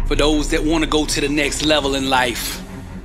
For those that want to go to the next level in life,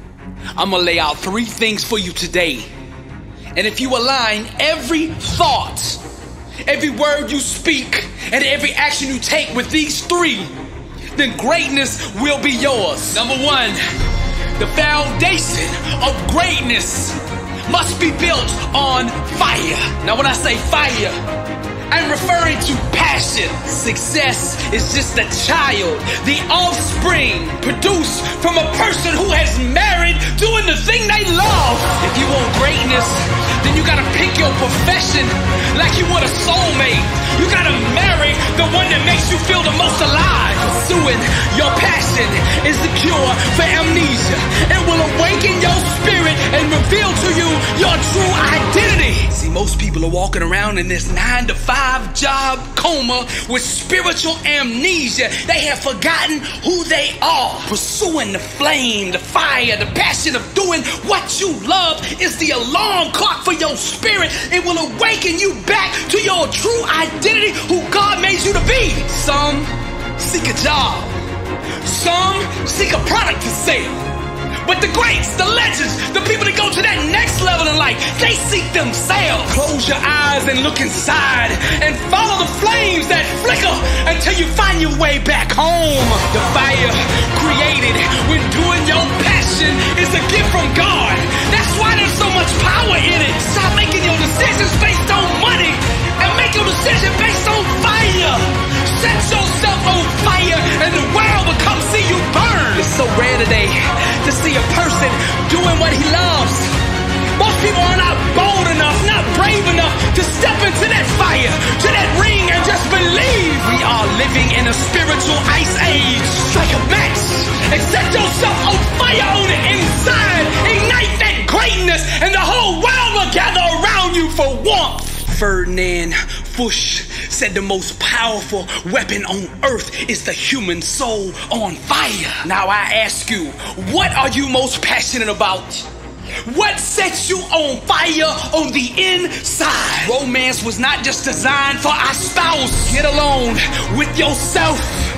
I'm gonna lay out 3 things for you today. And if you align every thought, every word you speak, and every action you take with these 3, then greatness will be yours. Number 1, the foundation of greatness must be built on fire. Now when I say fire, I'm referring to passion. Success is just a child, the offspring produced from a person who has married doing the thing they love. If you want greatness, then you gotta pick your profession like you want a soulmate. You gotta marry the one that makes you feel the most alive. Pursuing your passion is the cure for amnesia. It will awaken your spirit and reveal to you your true identity. See, most people are walking around in this 9-to-5 job coma with spiritual amnesia. They have forgotten who they are. Pursuing the flame, the fire, the passion of doing what you love is the alarm clock for your spirit. It will awaken you back to your true identity, who God made you to be. Some seek a job. Some seek a product to sell. But the greats, the legends, the people that go to that next level in life, they seek themselves. Close your eyes and look inside and follow the flames that flicker until you find your way back home. The fire created when doing your passion is a gift from God. That's why there's so much power in it. Stop making your decisions based on money and make your decision based on fire. Set yourself on fire and the world will come see you burn. It's so rare today to see a person doing what he loves. Most people are not bold enough, not brave enough to step into that fire, to that ring, and just believe. We are living in a spiritual ice age. Strike a match and set yourself on fire on the inside. Ignite that greatness and the whole world will gather around you for warmth. Ferdinand Foch said the most powerful weapon on earth is the human soul on fire. Now I ask you, what are you most passionate about? What sets you on fire on the inside? Romance was not just designed for our spouse. Get alone with yourself.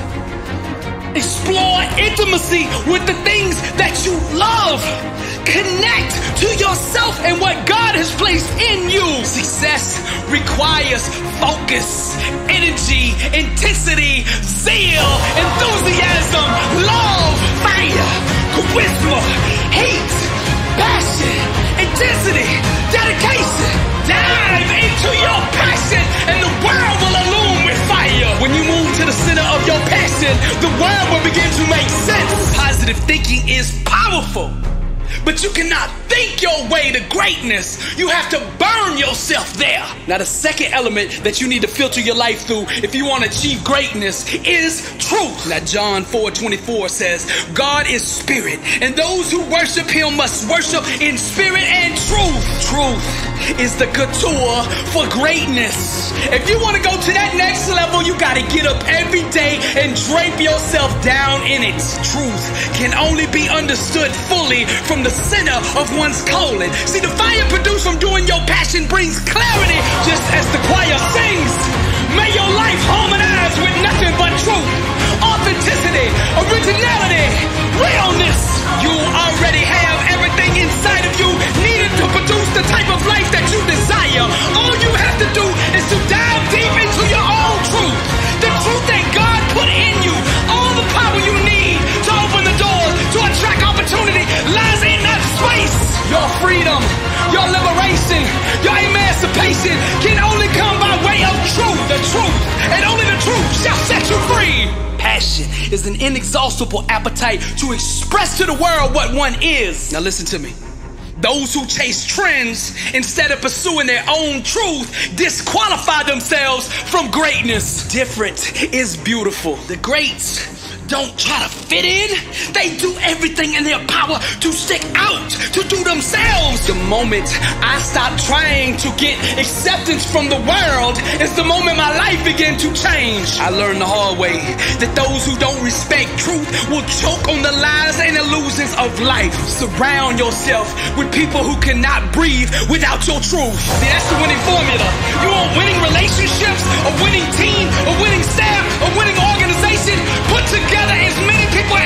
Explore intimacy with the things that you love. Connect to yourself and what God has placed in you. Success requires focus, energy, intensity, zeal, enthusiasm, love, fire, charisma, hate, passion, intensity, dedication. Dive into your passion and the world will illume with fire. When you move to the center of your passion, the world will begin to make sense. Positive thinking is powerful, but you cannot think your way to greatness. You have to burn yourself there. Now the second element that you need to filter your life through if you want to achieve greatness is truth. Now John 4:24 says, God is spirit, and those who worship him must worship in spirit and truth. Truth is the couture for greatness. If you want to go to that next level, you got to get up every day and drape yourself down in it. Truth can only be understood fully from the center of one's calling. See, the fire produced from doing your passion brings clarity, just as the choir sings. May your life harmonize with nothing but truth, authenticity, originality, realness. You already have everything inside of you needed to produce the type of life that you desire. All you have to do is to dive deep into your own truth, the truth that God put in you. All the power you need to open the doors to attract opportunity lies in that space. Your freedom, your liberation, your emancipation can only come by way of truth. The truth, and only the truth shall set you free. Passion is an inexhaustible appetite to express to the world what one is. Now listen to me. Those who chase trends instead of pursuing their own truth disqualify themselves from greatness. Different is beautiful. The greats don't try to fit in. They do everything in their power to stick out, to do themselves. The moment I stop trying to get acceptance from the world is the moment my life began to change. I learned the hard way that those who don't respect truth will choke on the lies and illusions of life. Surround yourself with people who cannot breathe without your truth. See, that's the winning formula. You want winning relationships, a winning team, a winning staff, a winning organization? Put together as many people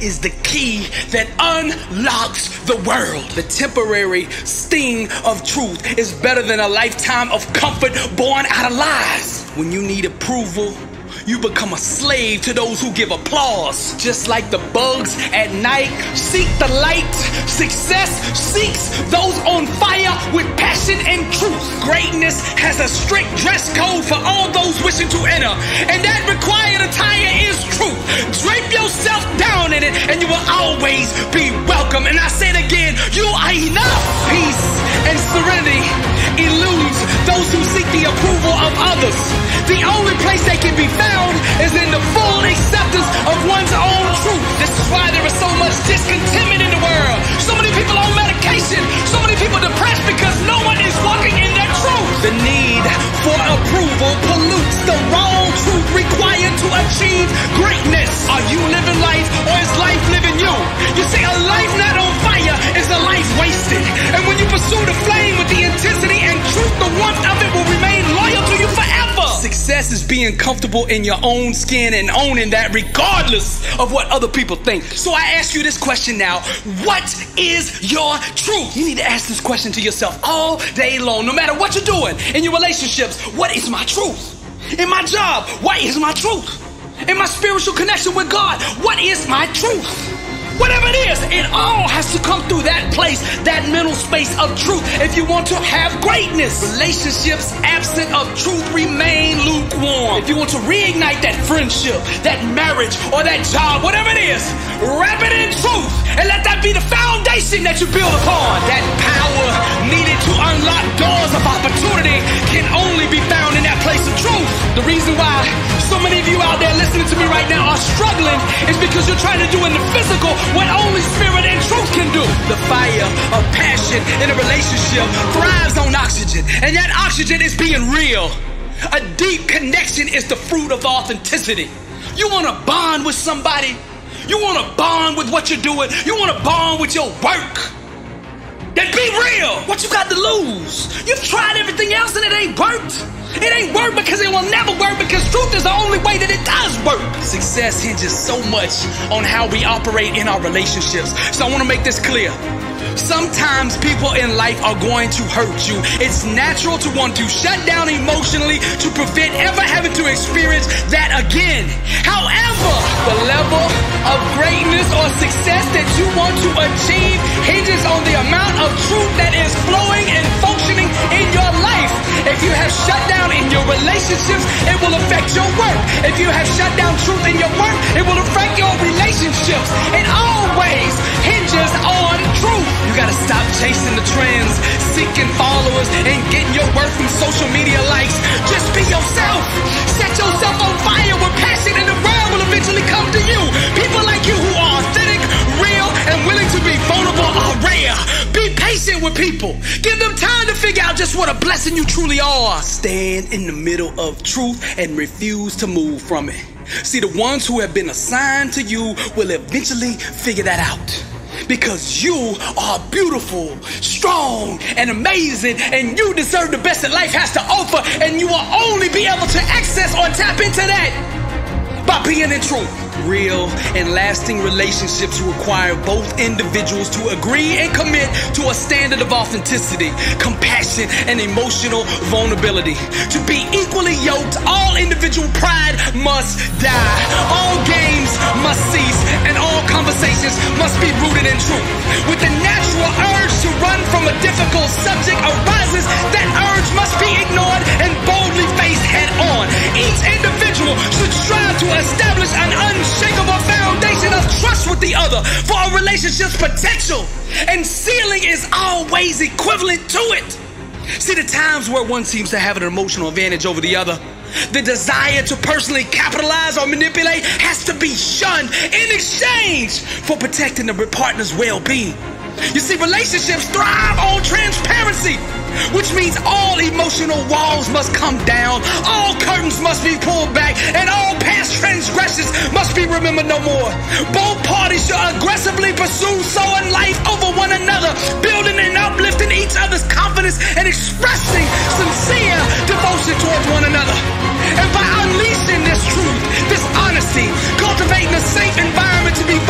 is the key that unlocks the world. The temporary sting of truth is better than a lifetime of comfort born out of lies. When you need approval, you become a slave to those who give applause. Just like the bugs at night seek the light, success seeks those on fire with passion and truth. Greatness has a strict dress code for all those wishing to enter, and that required attire is truth. Drape yourself down in it and you will always be welcome. And I say it again, you are enough. Peace and serenity eludes those who seek the approval of others. The only place they can be found is in the full acceptance of one's own truth. This is why there is so much discontentment in the world. So many people on medication, so many people depressed because no one is walking in their truth. The need for approval pollutes the raw truth required to achieve greatness. Are you living life or is life living you? You see, a life not on fire is a life wasted. And when you pursue the flame with the intensity and truth, the warmth of it will remain loyal to you forever. Success is being comfortable in your own skin and owning that regardless of what other people think. So I ask you this question now. What is your truth? You need to ask this question to yourself all day long, no matter what you're doing. In your relationships, what is my truth? In my job, what is my truth? In my spiritual connection with God, what is my truth? Whatever it is, it all has to come through that place, that mental space of truth if you want to have greatness. Relationships absent of truth remain lukewarm. If you want to reignite that friendship, that marriage, or that job, whatever it is, wrap it in truth and let that be the foundation that you build upon. That power needed to unlock doors of opportunity can only be found in that place of truth. The reason why so many of you out there listening to me right now are struggling is because you're trying to do in the physical what only spirit and truth can do. The fire of passion in a relationship thrives on oxygen, and that oxygen is being real. A deep connection is the fruit of authenticity. You want to bond with somebody? You want to bond with what you're doing? You want to bond with your work? Then be real. What you got to lose? You've tried everything else and it ain't worked. It ain't work because it will never work, because truth is the only way that it does work. Success hinges so much on how we operate in our relationships. So I want to make this clear. Sometimes people in life are going to hurt you. It's natural to want to shut down emotionally to prevent ever having to experience that again. However, the level of greatness or success that you want to achieve hinges on the amount of truth that is flowing and functioning in your life. If you have shut down in your relationships, it will affect your work. If you have shut down truth in your work, it will affect your relationships. It always hinges on truth. You gotta stop chasing the trends, seeking followers, and getting your worth from social media likes. Just be yourself. Set yourself on fire with passion, and the world will eventually come to you. People like you who are authentic, real, and willing to be vulnerable are rare. Be patient with people. Give them time to figure out just what a blessing you truly are. Stand in the middle of truth and refuse to move from it. See, the ones who have been assigned to you will eventually figure that out. Because you are beautiful, strong, and amazing, and you deserve the best that life has to offer, and you will only be able to access or tap into that by being in truth. Real and lasting relationships require both individuals to agree and commit to a standard of authenticity, compassion, and emotional vulnerability. To be equally yoked, all individual pride must die. All games must cease, and all conversations must be rooted in truth. With the natural urge to run from a difficult subject arises, that urge must be ignored and boldly faced head on. Each individual should strive to establish an unshakable foundation of trust with the other for a relationship's potential, and ceiling is always equivalent to it. See, the times where one seems to have an emotional advantage over the other, the desire to personally capitalize or manipulate has to be shunned in exchange for protecting the partner's well-being. You see, relationships thrive on transparency, which means all emotional walls must come down, all curtains must be pulled back, and all past transgressions must be remembered no more. Both parties should aggressively pursue sowing life over one another, building and uplifting each other's confidence and expressing sincere devotion towards one another. And by unleashing this truth, this honesty, cultivating a safe environment to be vulnerable,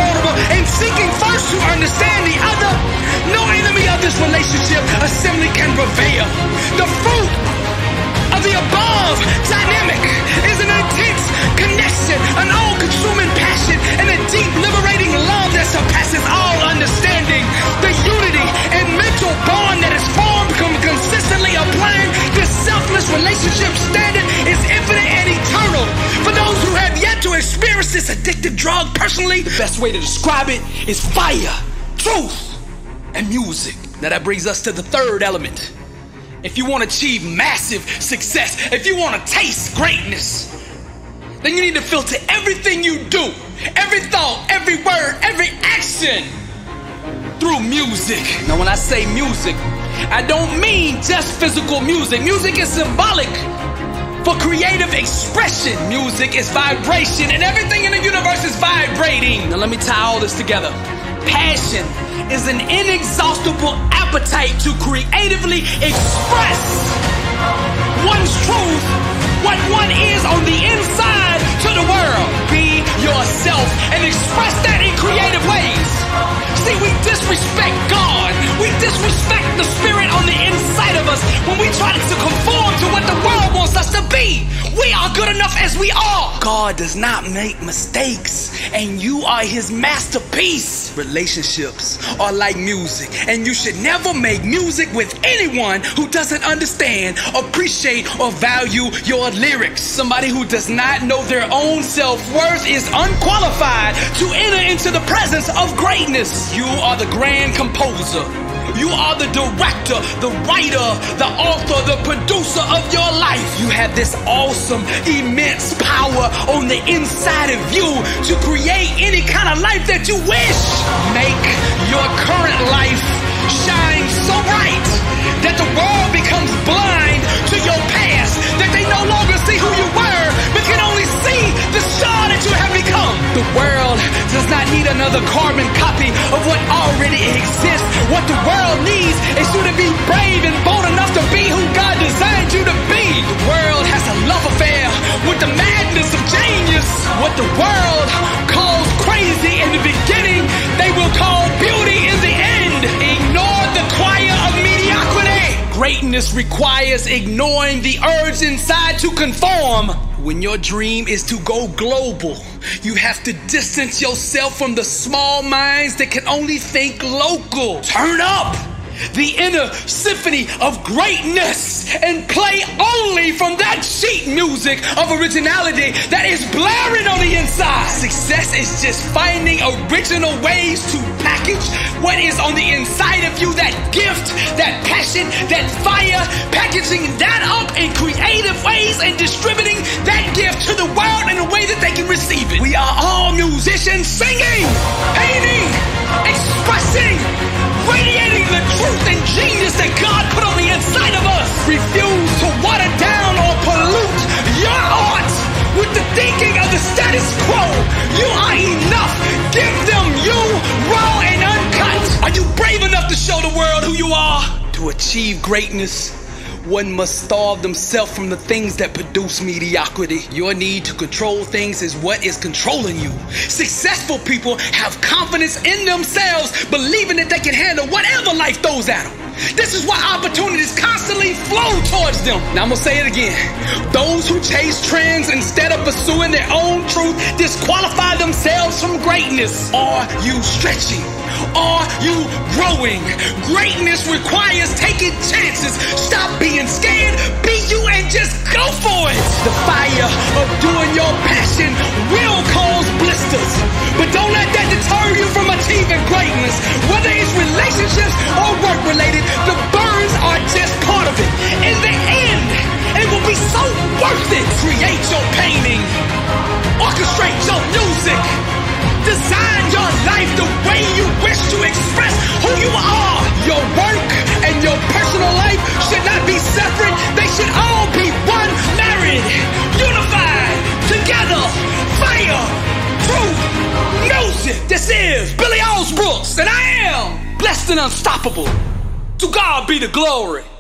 and seeking first to understand the other, no enemy of this relationship assembly can prevail. The fruit of the above dynamic is an intense connection, an all-consuming passion, and a deep liberating love that surpasses all understanding. The unity and mental bond that is formed consistently applying this selfless relationship standard is infinite and eternal. For those who have yet to experience this addictive drug personally, the best way to describe it is fire, truth, and music. Now that brings us to the third element. If you want to achieve massive success, if you want to taste greatness, then you need to filter everything you do, every thought, every word, every action through music. Now when I say music, I don't mean just physical music. Music is symbolic for creative expression. Music is vibration, and everything in the universe is vibrating. Now let me tie all this together. Passion is an inexhaustible appetite to creatively express one's truth, what one is on the inside, to the world. Be yourself and express that in creative ways. See, we disrespect God. We disrespect the spirit on the inside of us when we try to conform to what the world wants us to be. We are good enough as we are. God does not make mistakes, and you are his masterpiece. Relationships are like music, and you should never make music with anyone who doesn't understand, appreciate, or value your lyrics. Somebody who does not know their own self-worth is unqualified to enter into the presence of greatness. You are the grand composer. You are the director, the writer, the author, the producer of your life. You have this awesome, immense power on the inside of you to create any kind of life that you wish. Make your current life shine so bright that the world becomes blind to your past, that they no longer see who you were, but can only see the star that you have become. The world does not need another carbon copy of what already exists. What the world needs is you to be brave and bold enough to be who God designed you to be. The world has a love affair with the madness of genius. What the world calls crazy in the beginning, they will call beauty in the end. Ignore the choir of mediocrity. Greatness requires ignoring the urge inside to conform. When your dream is to go global, you have to distance yourself from the small minds that can only think local. Turn up the inner symphony of greatness and play only from that sheet music of originality that is blaring on the inside. Success is just finding original ways to package what is on the inside of you, that gift, that passion, that fire, packaging that up in creative ways and distributing that gift to the world in a way that they can receive it. We are all musicians singing, painting, expressing, radiating the truth and genius that God put on the inside of us. Refuse to water down or pollute your art with the thinking of the status quo. You are enough. Give them you, raw and uncut. Are you brave enough to show the world who you are? To achieve greatness, one must starve themselves from the things that produce mediocrity. Your need to control things is what is controlling you. Successful people have confidence in themselves, believing that they can handle whatever life throws at them. This is why opportunities constantly flow towards them. Now I'm gonna say it again. Those who chase trends instead of pursuing their own truth disqualify themselves from greatness. Are you stretching? Are you growing? Greatness requires taking chances. Stop being scared. Be you and just go for it. The fire of doing your passion will cause blisters, but don't let that deter you from achieving greatness. Whether it's relationships or work related, the burns are just part of it. In the end, it will be so worth it. Create your painting. Orchestrate your music. Design your life the way you wish to express who you are. Your work and your personal life should not be separate. They should all be one, married, unified, together. Fire, truth, music. This is Billy Osbrooks, and I am blessed and unstoppable. To God be the glory.